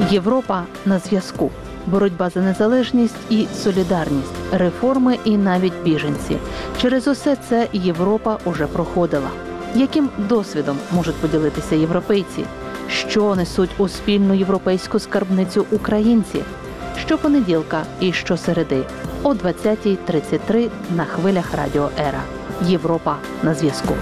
Європа на зв'язку. Боротьба за незалежність і солідарність, реформи і навіть біженці. Через усе це Європа уже проходила. Яким досвідом можуть поділитися європейці? Що несуть у спільну європейську скарбницю українці? Щопонеділка і щосереди о 20:33 на хвилях Радіо Ера. Європа на зв'язку.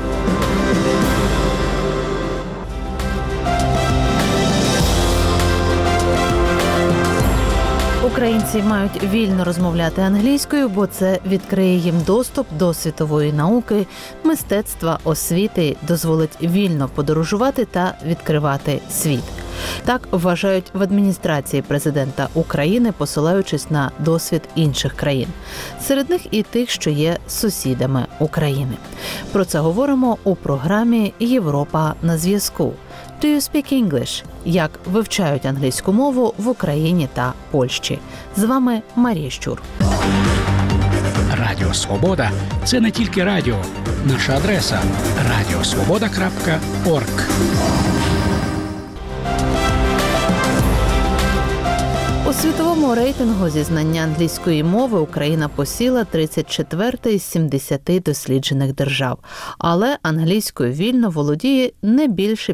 Українці мають вільно розмовляти англійською, бо це відкриє їм доступ до світової науки, мистецтва, освіти, дозволить вільно подорожувати та відкривати світ. Так вважають в адміністрації президента України, посилаючись на досвід інших країн. Серед них і тих, що є сусідами України. Про це говоримо у програмі «Європа на зв'язку». Do you speak English? Як вивчають англійську мову в Україні та Польщі. З вами Марія Щур. Радіо Свобода – це не тільки радіо. Наша адреса – radiosvoboda.org. У світовому рейтингу зі знання англійської мови Україна посіла 34-й із 70 досліджених держав. Але англійською вільно володіє не більше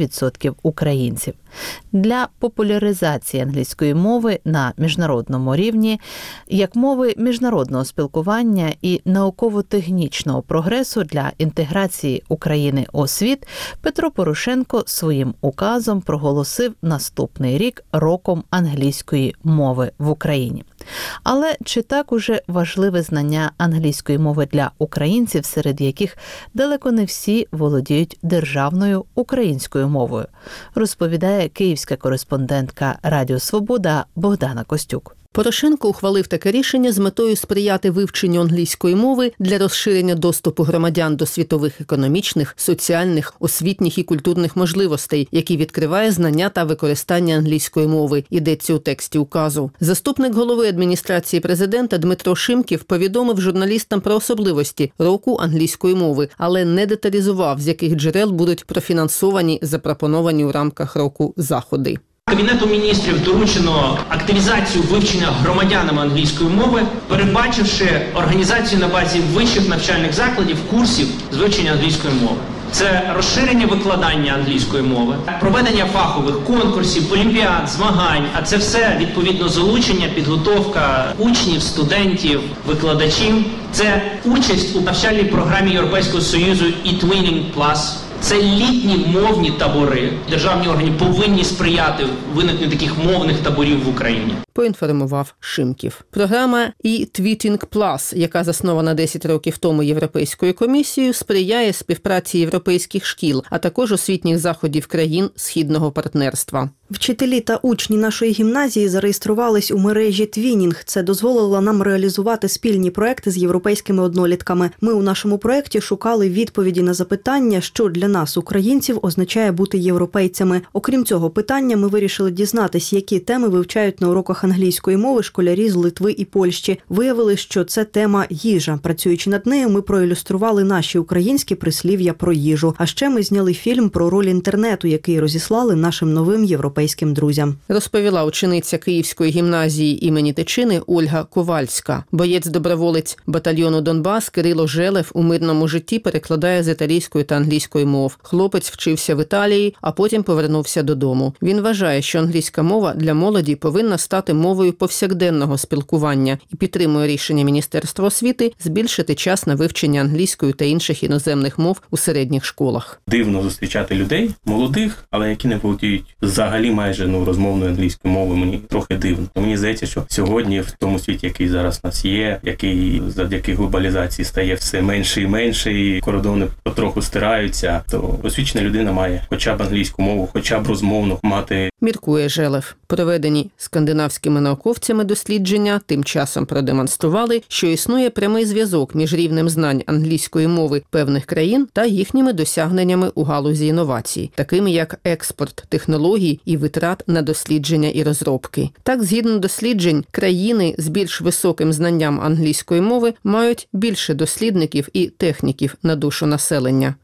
5% українців. Для популяризації англійської мови на міжнародному рівні, як мови міжнародного спілкування і науково-технічного прогресу для інтеграції України у світ, Петро Порошенко своїм указом проголосив наступний рік роком англійської мови в Україні. Але чи так уже важливе знання англійської мови для українців, серед яких далеко не всі володіють державною українською мовою, розповідає київська кореспондентка Радіо Свобода Богдана Костюк. Порошенко ухвалив таке рішення з метою сприяти вивченню англійської мови для розширення доступу громадян до світових економічних, соціальних, освітніх і культурних можливостей, які відкриває знання та використання англійської мови, йдеться у тексті указу. Заступник голови адміністрації президента Дмитро Шимків повідомив журналістам про особливості року англійської мови, але не деталізував, з яких джерел будуть профінансовані запропоновані у рамках року заходи. Кабінету міністрів доручено активізацію вивчення громадянами англійської мови, передбачивши організацію на базі вищих навчальних закладів курсів з вивчення англійської мови. Це розширення викладання англійської мови, проведення фахових конкурсів, олімпіад, змагань, а це все відповідно залучення, підготовка учнів, студентів, викладачів. Це участь у навчальній програмі Європейського Союзу e-Twinning Plus. Це літні мовні табори. Державні органи повинні сприяти виникненню таких мовних таборів в Україні. Поінформував Шимків. Програма e-Twinning Plus, яка заснована 10 років тому Європейською комісією, сприяє співпраці європейських шкіл, а також освітніх заходів країн Східного партнерства. Вчителі та учні нашої гімназії зареєструвались у мережі Twinning. Це дозволило нам реалізувати спільні проекти з європейськими однолітками. Ми у нашому проекті шукали відповіді на запитання, що для нас, українців, означає бути європейцями. Окрім цього питання, ми вирішили дізнатись, які теми вивчають на уроках англійської мови школярі з Литви і Польщі. Виявили, що це тема їжа. Працюючи над нею, ми проілюстрували наші українські прислів'я про їжу. А ще ми зняли фільм про роль інтернету, який розіслали нашим новим європейським друзям. Розповіла учениця Київської гімназії імені Тичини Ольга Ковальська. Боєць-доброволець батальйону Донбас Кирило Желев у мирному житті перекладає з італійської та англійської мов. Хлопець вчився в Італії, а потім повернувся додому. Він вважає, що англійська мова для молоді повинна стати мовою повсякденного спілкування і підтримує рішення Міністерства освіти збільшити час на вивчення англійської та інших іноземних мов у середніх школах. Дивно зустрічати людей, молодих, але які не володіють взагалі майже розмовною англійською мовою, мені трохи дивно. Мені здається, що сьогодні в тому світі, який зараз у нас є, який завдяки глобалізації стає все менше і менше, і кордони потроху стираються, то освічена людина має хоча б англійську мову, хоча б розмовну мати. Міркує Желев. Проведені скандинавськими науковцями дослідження тим часом продемонстрували, що існує прямий зв'язок між рівнем знань англійської мови певних країн та їхніми досягненнями у галузі інновацій, такими як експорт технологій і витрат на дослідження і розробки. Так, згідно досліджень, країни з більш високим знанням англійської мови мають більше дослідників і техніків на душу населення.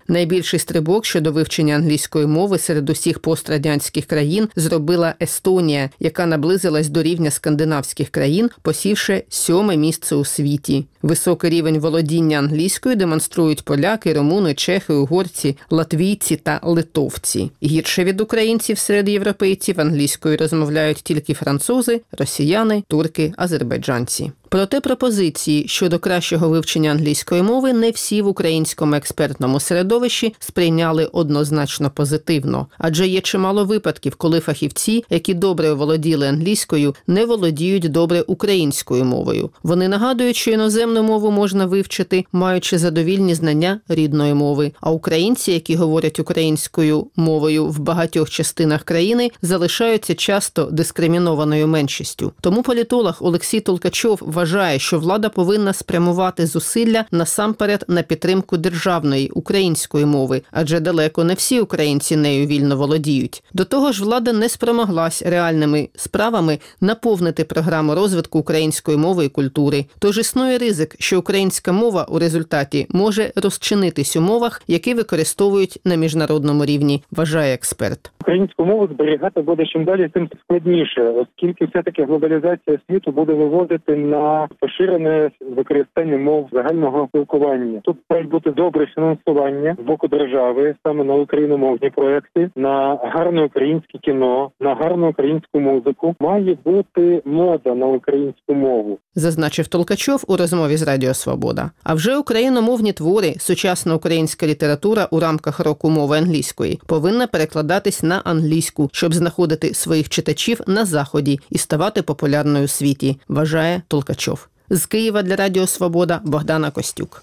Найбільший стрибок щодо вивчення англійської мови серед усіх пострадянських країн зробила Естонія, яка наблизилась до рівня скандинавських країн, посівши 7-ме місце у світі. Високий рівень володіння англійською демонструють поляки, румуни, чехи, угорці, латвійці та литовці. Гірше від українців серед європейців англійською розмовляють тільки французи, росіяни, турки, азербайджанці. Проте пропозиції щодо кращого вивчення англійської мови не всі в українському експертному середовищі сприйняли однозначно позитивно. Адже є чимало випадків, коли фахівці, які добре володіли англійською, не володіють добре українською мовою. Вони нагадують, що іноземну мову можна вивчити, маючи задовільні знання рідної мови. А українці, які говорять українською мовою в багатьох частинах країни, залишаються часто дискримінованою меншістю. Тому політолог Олексій Толкачов вважає, що влада повинна спрямувати зусилля насамперед на підтримку державної української мови, адже далеко не всі українці нею вільно володіють. До того ж, влада не спромоглась реальними справами наповнити програму розвитку української мови і культури. Тож існує ризик, що українська мова у результаті може розчинитись у мовах, які використовують на міжнародному рівні, вважає експерт. Українську мову зберігати буде чим далі, тим складніше, оскільки все-таки глобалізація світу буде виводити на поширене використання мов загального спілкування. Тут має бути добре фінансування з боку держави, саме на україномовні проекти, на гарне українське кіно, на гарну українську музику. Має бути мода на українську мову. Зазначив Толкачов у розмові з Радіо Свобода. А вже україномовні твори, сучасна українська література у рамках року мови англійської повинна перекладатись на англійську, щоб знаходити своїх читачів на Заході і ставати популярною у світі, вважає Толкачов. З Києва для Радіо Свобода Богдана Костюк.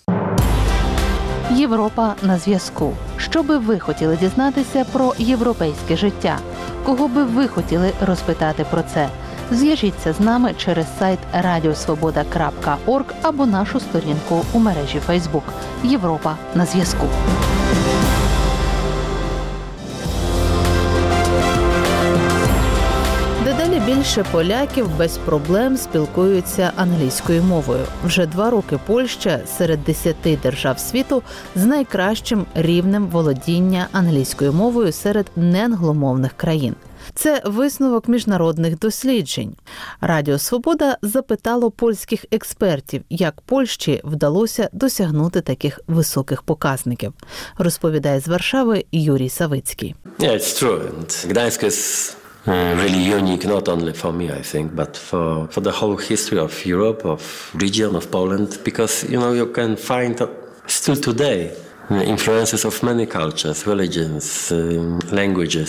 Європа на зв'язку. Що би ви хотіли дізнатися про європейське життя? Кого би ви хотіли розпитати про це? Зв'яжіться з нами через сайт radiosvoboda.org або нашу сторінку у мережі Facebook. Європа на зв'язку. Дедалі більше поляків без проблем спілкуються англійською мовою. Вже 2 роки Польща серед 10 держав світу з найкращим рівнем володіння англійською мовою серед неангломовних країн. Це висновок міжнародних досліджень. Радіо Свобода запитало польських експертів, як Польщі вдалося досягнути таких високих показників. Розповідає з Варшави Юрій Савицький. Yeah, it's true. And Gdańsk is really unique, not only for me, I think, but for the whole history of Europe, of region, of Poland, because, you can find still today influences of many cultures, religions, languages,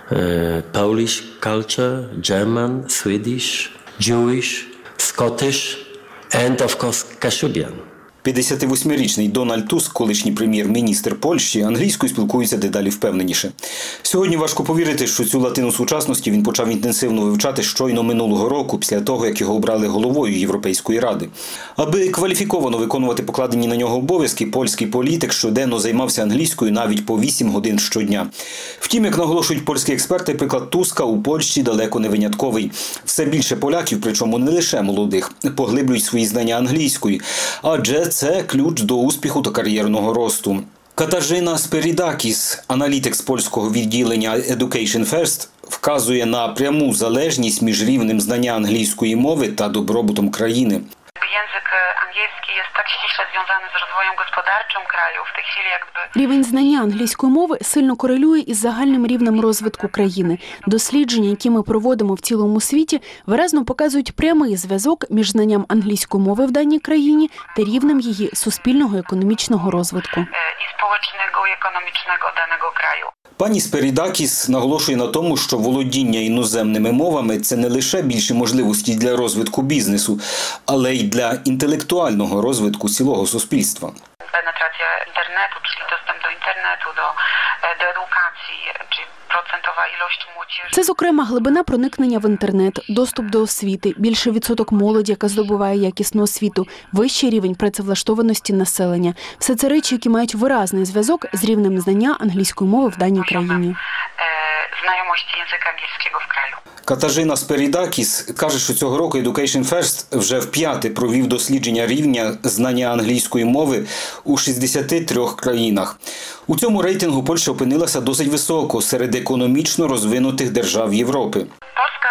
Polish culture, German, Swedish, Jewish, Scottish, and of course Kashubian. 58-річний Дональд Туск, колишній прем'єр-міністр Польщі, англійською спілкується дедалі впевненіше. Сьогодні важко повірити, що цю латину сучасності він почав інтенсивно вивчати щойно минулого року, після того, як його обрали головою Європейської ради. Аби кваліфіковано виконувати покладені на нього обов'язки, польський політик щоденно займався англійською навіть по 8 годин щодня. Втім, як наголошують польські експерти, приклад Туска у Польщі далеко не винятковий. Все більше поляків, причому не лише молодих, поглиблюють свої знання англійської, адже це ключ до успіху та кар'єрного росту. Катажина Спирідакіс, аналітик з польського відділення Education First, вказує на пряму залежність між рівнем знання англійської мови та добробутом країни. Język angielski jest tak ściśle związany z rozwojem gospodarczym kraju. W tej chwili jakby... Рівень знання англійської мови сильно корелює із загальним рівнем розвитку країни. Дослідження, які ми проводимо в цілому світі, виразно показують прямий зв'язок між знанням англійської мови в даній країні та рівнем її суспільного економічного розвитку. І społecznego i ekonomicznego danego kraju. Пані Спирідакіс наголошує на тому, що володіння іноземними мовами – це не лише більші можливості для розвитку бізнесу, але й для інтелектуального розвитку цілого суспільства. Penetracja internetu, czyli dostęp do internetu, do edukacji, czy procentowa ilość młodzieży. Це, зокрема, глибина проникнення в інтернет, доступ до освіти, більший відсоток молоді, яка здобуває якісну освіту, вищий рівень працевлаштованості населення. Все це речі, які мають виразний зв'язок з рівнем знання англійської мови в даній країні. znajomości języka angielskiego w kraju. Катажина Сперідакіс каже, що цього року Education First вже вп'яте провів дослідження рівня знання англійської мови у 63 країнах. У цьому рейтингу Польща опинилася досить високо серед економічно розвинутих держав Європи. Polska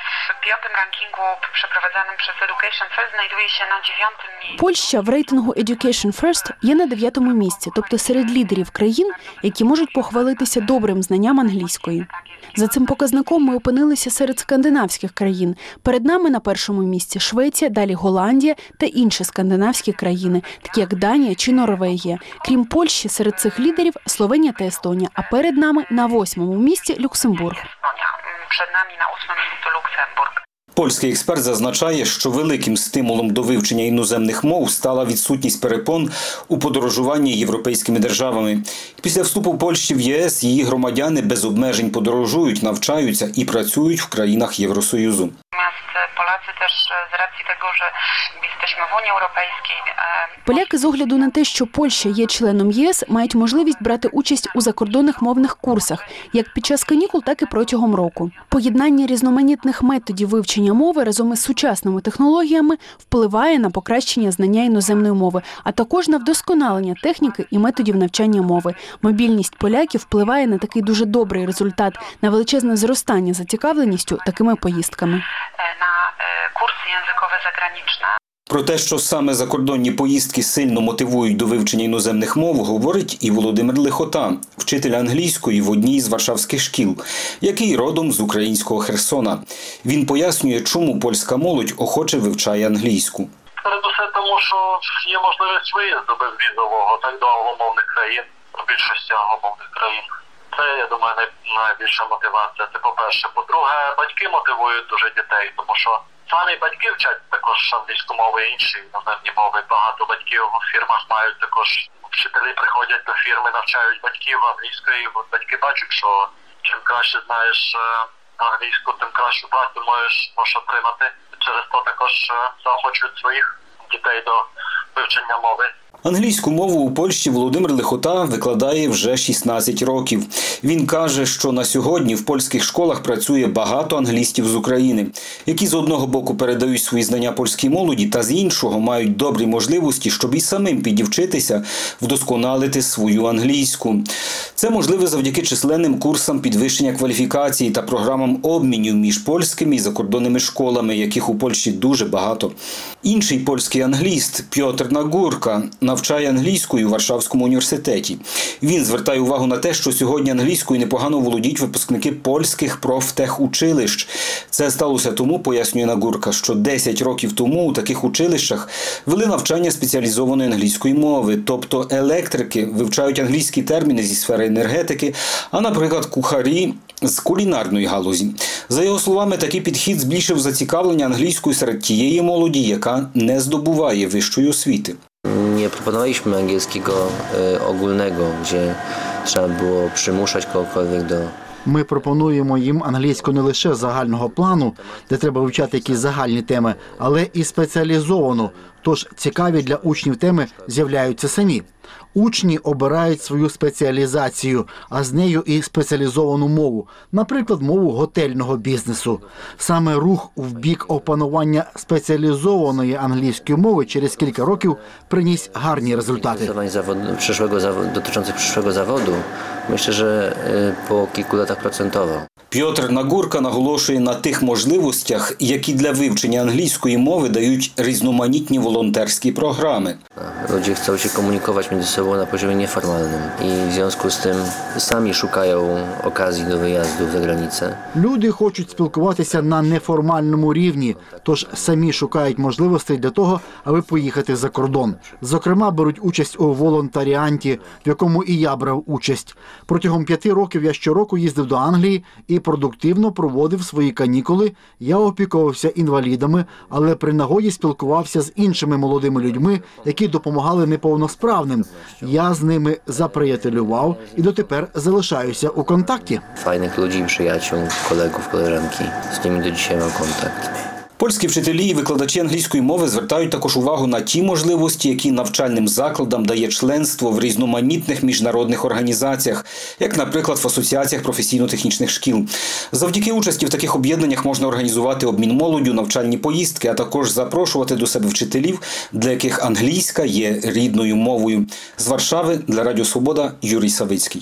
w 5. rankingu przeprowadzanym przez Education First znajduje się na 9. miejscu. Польща в рейтингу Education First є на 9-му місці, тобто серед лідерів країн, які можуть похвалитися добрим знанням англійської. За цим показником ми опинилися серед скандинавських країн. Перед нами на першому місці Швеція, далі Голландія та інші скандинавські країни, такі як Данія чи Норвегія. Крім Польщі, серед цих лідерів Словенія та Естонія, а перед нами на 8-му місці Люксембург. Przed nami na 8. miejscu Luksemburg. Польський експерт зазначає, що великим стимулом до вивчення іноземних мов стала відсутність перепон у подорожуванні європейськими державами. Після вступу Польщі в ЄС її громадяни без обмежень подорожують, навчаються і працюють в країнах Євросоюзу. Polacy też z racji tego, że jesteśmy w Unii Europejskiej. Поляки з огляду на те, що Польща є членом ЄС, мають можливість брати участь у закордонних мовних курсах, як під час канікул, так і протягом року. Поєднання різноманітних методів вивчення мови разом із сучасними технологіями впливає на покращення знання іноземної мови, а також на вдосконалення техніки і методів навчання мови. Мобільність поляків впливає на такий дуже добрий результат, на величезне зростання зацікавленістю такими поїздками. Na kursy językowe zagraniczne. Про те, що саме закордонні поїздки сильно мотивують до вивчення іноземних мов, говорить і Володимир Лихота, вчитель англійської в одній з варшавських шкіл, який родом з українського Херсона. Він пояснює, чому польська молодь охоче вивчає англійську. Передусім тому, що є можливість виїзду безвізового так до англомовних країн, до більшості англомовних країн. Це, я думаю, найбільша мотивація. Це по-перше. По-друге, батьки мотивують дуже дітей, тому що самі батьки вчать також англійську мову і інші іноземні мови. Багато батьків у фірмах мають також. Вчителі приходять до фірми, навчають батьків англійської. Батьки бачать, що чим краще знаєш англійську, тим кращу працю можеш отримати. Через то також заохочують своїх дітей до вивчення мови. Англійську мову у Польщі Володимир Лихота викладає вже 16 років. Він каже, що на сьогодні в польських школах працює багато англістів з України, які з одного боку передають свої знання польській молоді, та з іншого мають добрі можливості, щоб і самим підівчитися, вдосконалити свою англійську. Це можливо завдяки численним курсам підвищення кваліфікації та програмам обмінів між польськими і закордонними школами, яких у Польщі дуже багато. Інший польський англіст Пьотр Нагурка навчає англійською у Варшавському університеті. Він звертає увагу на те, що сьогодні англійською непогано володіють випускники польських профтехучилищ. Це сталося тому, пояснює Нагурка, що 10 років тому у таких училищах вели навчання спеціалізованої англійської мови, тобто електрики вивчають англійські терміни зі сфери енергетики, а, наприклад, кухарі з кулінарної галузі. За його словами, такий підхід збільшив зацікавлення англійською серед тієї молоді, яка не здобуває вищої освіти. Nie proponowaliśmy angielskiego ogólnego, gdzie trzeba było przymuszać kogokolwiek do... Ми пропонуємо їм англійську не лише загального плану, де треба вивчати якісь загальні теми, але і спеціалізовану, тож цікаві для учнів теми з'являються самі. Учні обирають свою спеціалізацію, а з нею і спеціалізовану мову, наприклад, мову готельного бізнесу. Саме рух в бік опанування спеціалізованої англійської мови через кілька років приніс гарні результати. Dotyczących przyszłego zawodu, myślę, że po kilku latach procentowo. Пьотр Нагурка наголошує на тих можливостях, які для вивчення англійської мови дають різноманітні волонтерські програми. Ludzie chcą się komunikować między sobą na poziomie nieformalnym i w związku z tym sami szukają okazji do wyjazdów za granicę. Люди хочуть спілкуватися на неформальному рівні, тож самі шукають можливостей для того, аби поїхати за кордон. Зокрема, беруть участь у волонтаріанті, в якому і я брав участь. Протягом 5 років я щороку їздив до Англії і продуктивно проводив свої канікули. Я опікувався інвалідами, але при нагоді спілкувався з іншими молодими людьми, які допомагали неповносправним. Я з ними заприятелював і дотепер залишаюся у контакті. Fajnych ludzi, przyjaciół, kolegów, koleżanki. Z nimi do dzisiaj mam kontakt. Польські вчителі і викладачі англійської мови звертають також увагу на ті можливості, які навчальним закладам дає членство в різноманітних міжнародних організаціях, як, наприклад, в асоціаціях професійно-технічних шкіл. Завдяки участі в таких об'єднаннях можна організувати обмін молоддю, навчальні поїздки, а також запрошувати до себе вчителів, для яких англійська є рідною мовою. З Варшави для Радіо Свобода Юрій Савицький.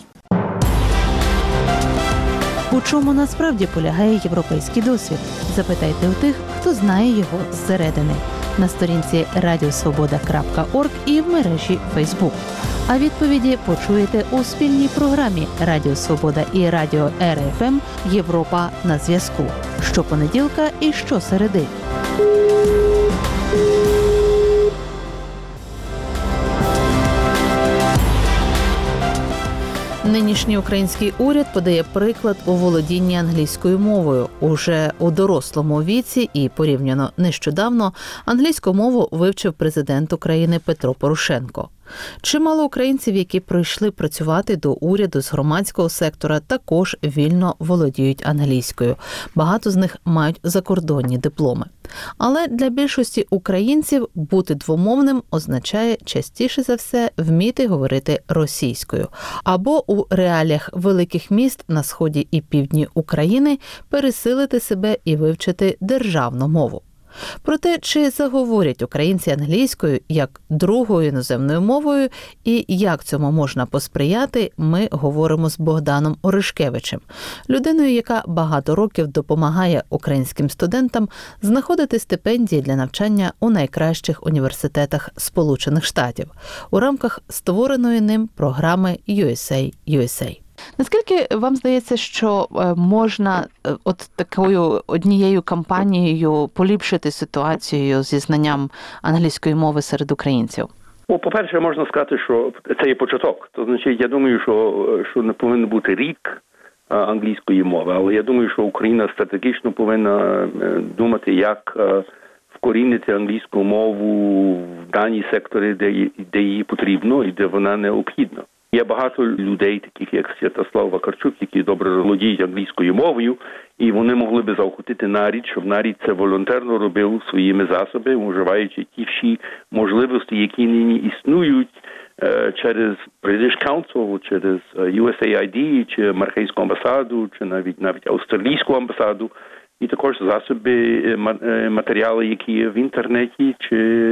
У чому насправді полягає європейський досвід? Запитайте у тих, хто знає його зсередини. На сторінці radiosvoboda.org і в мережі Facebook. А відповіді почуєте у спільній програмі Радіо Свобода і Радіо РФМ «Європа на зв'язку» щопонеділка і щосереди. Нинішній український уряд подає приклад у володінні англійською мовою. Уже у дорослому віці і порівняно нещодавно англійську мову вивчив президент України Петро Порошенко. Чимало українців, які прийшли працювати до уряду з громадського сектора, також вільно володіють англійською. Багато з них мають закордонні дипломи. Але для більшості українців бути двомовним означає частіше за все вміти говорити російською. Або у реаліях великих міст на сході і півдні України пересилити себе і вивчити державну мову. Про те, чи заговорять українці англійською як другою іноземною мовою і як цьому можна посприяти, ми говоримо з Богданом Оришкевичем, людиною, яка багато років допомагає українським студентам знаходити стипендії для навчання у найкращих університетах Сполучених Штатів у рамках створеної ним програми USA. Наскільки вам здається, що можна от такою однією кампанією поліпшити ситуацію зі знанням англійської мови серед українців? По-перше, можна сказати, що це є початок. То значить, я думаю, що не повинен бути рік англійської мови, але я думаю, що Україна стратегічно повинна думати, як вкорінити англійську мову в дані сектори, де її потрібно і де вона необхідна. Є багато людей, таких як Святослав Вакарчук, які добре володіють англійською мовою, і вони могли би заохотити нарід, щоб нарід це волонтерно робив своїми засобами, вживаючи ті всі можливості, які нині існують через British Council, через USAID, чи Мархейську амбасаду, чи навіть Австралійську амбасаду, і також засоби, матеріали, які є в інтернеті чи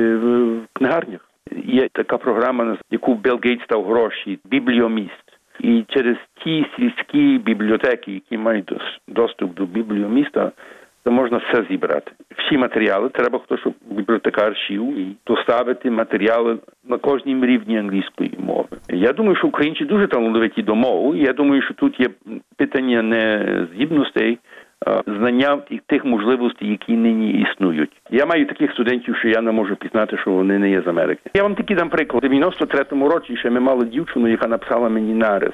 в книгарнях. Є така програма, яку Білл Гейтс дав гроші, бібліоміст. І через ті сільські бібліотеки, які мають доступ до бібліоміста, то можна все зібрати. Всі матеріали, треба хтось, щоб бібліотекар шив і доставити матеріали на кожній рівні англійської мови. Я думаю, що українці дуже талановиті до мови. Я думаю, що тут є питання не здібностей, знання тих можливостей, які нині існують. Я маю таких студентів, що я не можу пізнати, що вони не є з Америки. Я вам тільки дам приклад. У 93-му році ще ми мали дівчину, яка написала мені нарис.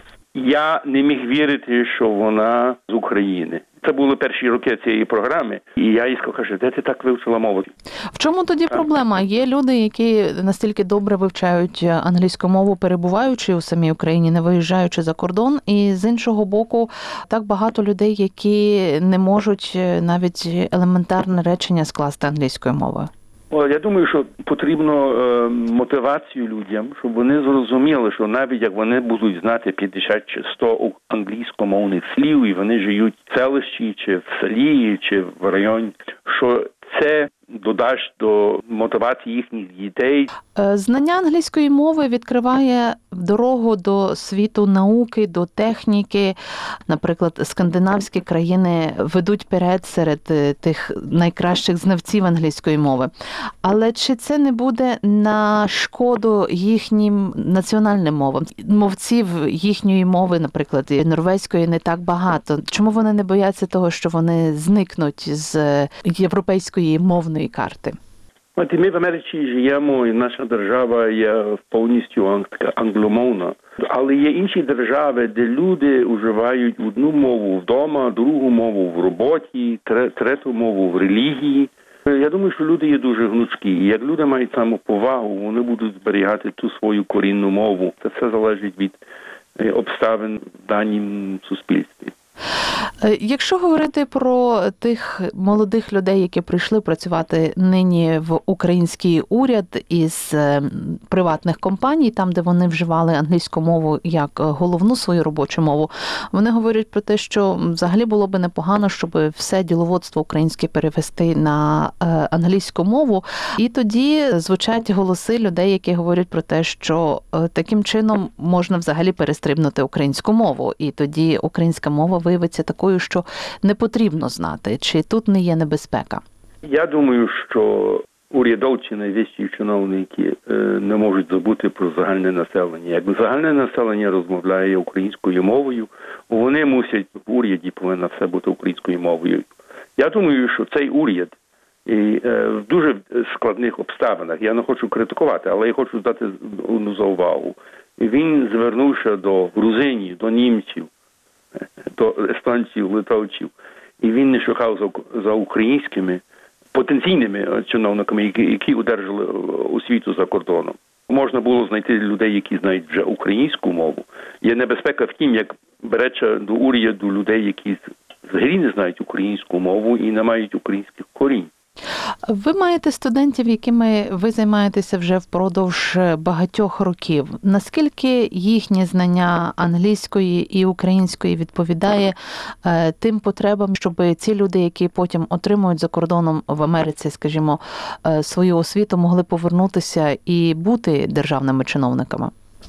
Я не міг вірити, що вона з України. Це були перші роки цієї програми. І я їй сказав, де ти так вивчила мову? В чому тоді проблема? Є люди, які настільки добре вивчають англійську мову, перебуваючи у самій Україні, не виїжджаючи за кордон, і з іншого боку, так багато людей, які не можуть навіть елементарне речення скласти англійською мовою. Я думаю, що потрібно мотивацію людям, щоб вони зрозуміли, що навіть як вони будуть знати 50 чи 100 англійськомовних слів, і вони живуть в селищі, чи в селі, чи в районі, що це додасть до мотивації їхніх дітей. Знання англійської мови відкриває дорогу до світу науки, до техніки. Наприклад, скандинавські країни ведуть вперед серед тих найкращих знавців англійської мови. Але чи це не буде на шкоду їхнім національним мовам? Мовців їхньої мови, наприклад, норвезької, не так багато. Чому вони не бояться того, що вони зникнуть з європейської мовної карти? Ми в Америці живемо, і наша держава є повністю англомовна. Але є інші держави, де люди вживають одну мову вдома, другу мову в роботі, третю мову в релігії. Я думаю, що люди є дуже гнучкі. І як люди мають самоповагу, вони будуть зберігати ту свою корінну мову. Це все залежить від обставин в даному суспільстві. Якщо говорити про тих молодих людей, які прийшли працювати нині в український уряд із приватних компаній, там, де вони вживали англійську мову як головну свою робочу мову, вони говорять про те, що взагалі було би непогано, щоб все діловодство українське перевести на англійську мову. І тоді звучать голоси людей, які говорять про те, що таким чином можна взагалі перестрибнути українську мову. І тоді українська мова виявиться такою, що не потрібно знати. Чи тут не є небезпека? Я думаю, що урядовці, найвищі чиновники не можуть забути про загальне населення. Якби загальне населення розмовляє українською мовою, вони мусять, в уряді повинна все бути українською мовою. Я думаю, що цей уряд в дуже складних обставинах, я не хочу критикувати, але я хочу дати одну заувагу. Він звернувся до грузинів, до німців, до естонців, литовців, і він не шукав за українськими потенційними чиновниками, які одержали освіту за кордоном. Можна було знайти людей, які знають вже українську мову. Є небезпека в тім, як береться до уряду людей, які взагалі не знають українську мову і не мають українських корінь. Ви маєте студентів, якими ви займаєтеся вже впродовж багатьох років. Наскільки їхнє знання англійської і української відповідає тим потребам, щоб ці люди, які потім отримують за кордоном в Америці, скажімо, свою освіту, могли повернутися і бути державними чиновниками?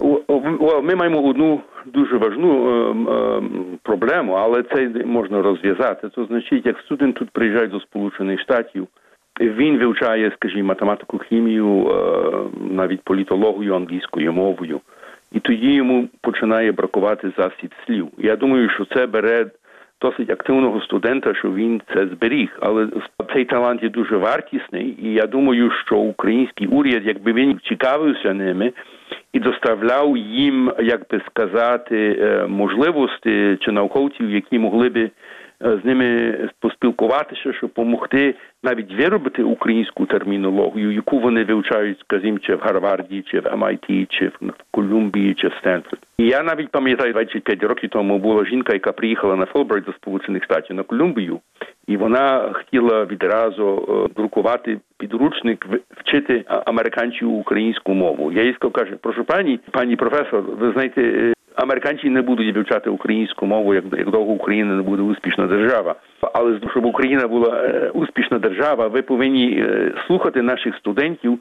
Ми маємо одну дуже важливу проблему, але це можна розв'язати. Це значить, як студент тут приїжджає до Сполучених Штатів, він вивчає, скажімо, математику, хімію, навіть політологію англійською мовою. І тоді йому починає бракувати засіб слів. Я думаю, що це бере досить активного студента, що він це зберіг. Але цей талант є дуже вартісний, і я думаю, що український уряд, якби він цікавився ними і доставляв їм, як би сказати, можливості чи науковців, які могли би з ними поспілкуватися, щоб допомогти навіть виробити українську термінологію, яку вони вивчають, скажімо, чи в Гарварді, чи в MIT, чи в Колумбії, чи в Стенфорді. І я навіть пам'ятаю, 25 років тому була жінка, яка приїхала на Фулбрайт до Сполучених Штатів на Колумбію, і вона хотіла відразу друкувати підручник, вчити американців українську мову. Я їй сказав, каже, прошу пані професор, ви знаєте, американці не будуть вивчати українську мову, як довго Україна не буде успішна держава. Але щоб Україна була успішна держава, ви повинні слухати наших студентів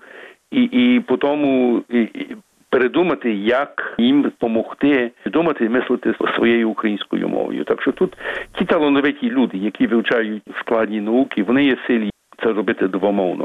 і потім передумати, як їм допомогти думати і мислити своєю українською мовою. Так що тут ті талановиті люди, які вивчають складні науки, вони є силі це робити двомовно.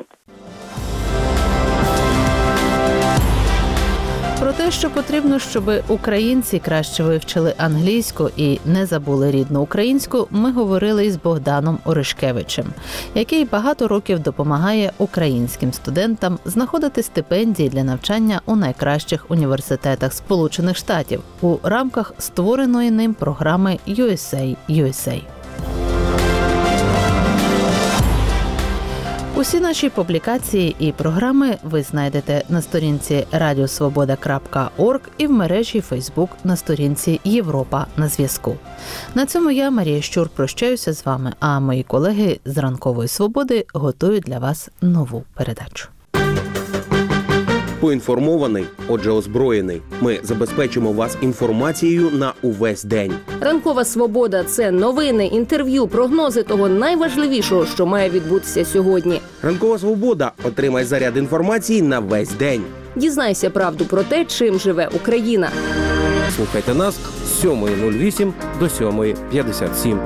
Про те, що потрібно, щоб українці краще вивчили англійську і не забули рідну українську, ми говорили із Богданом Оришкевичем, який багато років допомагає українським студентам знаходити стипендії для навчання у найкращих університетах Сполучених Штатів у рамках створеної ним програми USA. Усі наші публікації і програми ви знайдете на сторінці radiosvoboda.org і в мережі Facebook на сторінці Європа на зв'язку. На цьому я, Марія Щур, прощаюся з вами, а мої колеги з Ранкової Свободи готують для вас нову передачу. Поінформований, отже озброєний. Ми забезпечимо вас інформацією на увесь день. Ранкова Свобода – це новини, інтерв'ю, прогнози того найважливішого, що має відбутися сьогодні. Ранкова Свобода. Отримай заряд інформації на весь день. Дізнайся правду про те, чим живе Україна. Слухайте нас з 7:08 до 7:57.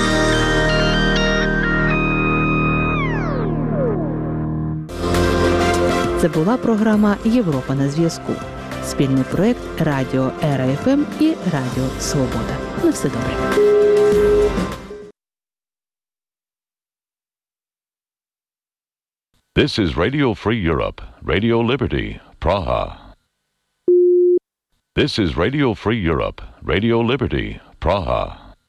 Це була програма «Європа на зв'язку». Спільний проєкт Радіо ЕРА-ФМ і Радіо Свобода. На все добре. This is Radio Free Europe, Radio Liberty, Praha. This is Radio Free Europe, Radio Liberty, Praha.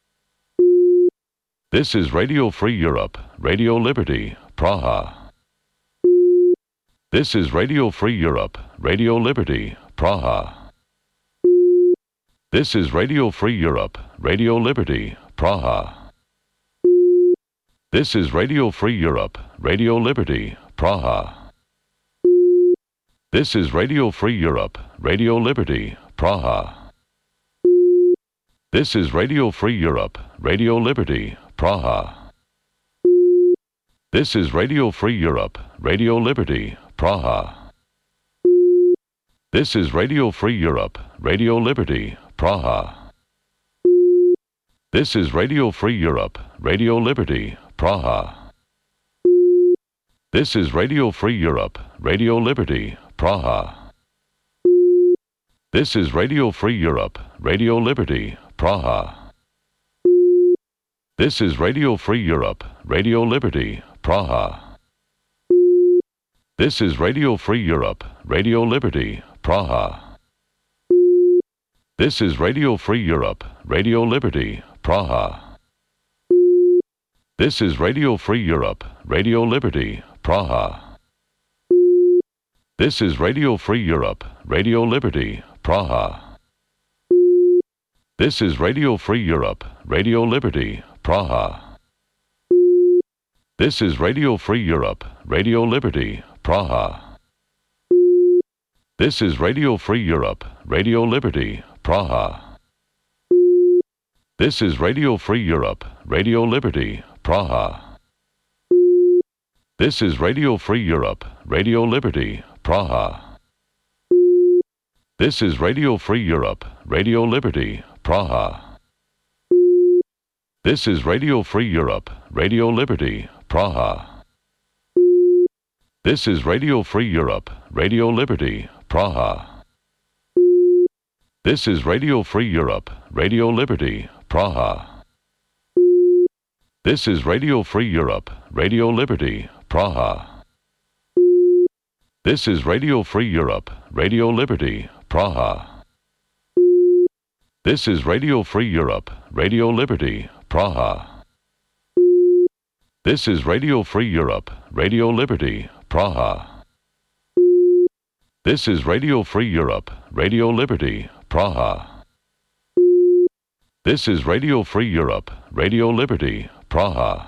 This is Radio Free Europe, Radio Liberty, Praha. This is Radio Free Europe, Radio Liberty, Praha. This is Radio Free Europe, Radio Liberty, Praha. This is Radio Free Europe, Radio Liberty, Praha. This is Radio Free Europe, Radio Liberty, Praha. This is Radio Free Europe, Radio Liberty, Praha. This is Radio Free Europe, Radio Liberty, Praha. This is Radio Free Europe, Radio Liberty, Praha. This is Radio Free Europe, Radio Liberty, Praha. This is Radio Free Europe, Radio Liberty, Praha. This is Radio Free Europe, Radio Liberty, Praha. This is Radio Free Europe, Radio Liberty, Praha. This is Radio Free Europe, Radio Liberty, Praha. This is Radio Free Europe, Radio Liberty, Praha. This is Radio Free Europe, Radio Liberty, Praha. This is Radio Free Europe, Radio Liberty, Praha. This is Radio Free Europe, Radio Liberty, Praha. This is Radio Free Europe, Radio Liberty, Praha. This is Radio Free Europe, Radio Liberty, Praha. This is Radio Free Europe, Radio Liberty, Praha. This is Radio Free Europe, Radio Liberty, Praha. This is Radio Free Europe, Radio Liberty, Praha. This is Radio Free Europe, Radio Liberty, Praha. This is Radio Free Europe, Radio Liberty, Praha. This is Radio Free Europe, Radio Liberty, Praha. This is Radio Free Europe, Radio Liberty, Praha. This is Radio Free Europe, Radio Liberty, Praha. This is Radio Free Europe, Radio Liberty, Praha. This is Radio Free Europe, Radio Liberty, Praha. This is Radio Free Europe, Radio Liberty, Praha. This is Radio Free Europe, Radio Liberty, Praha.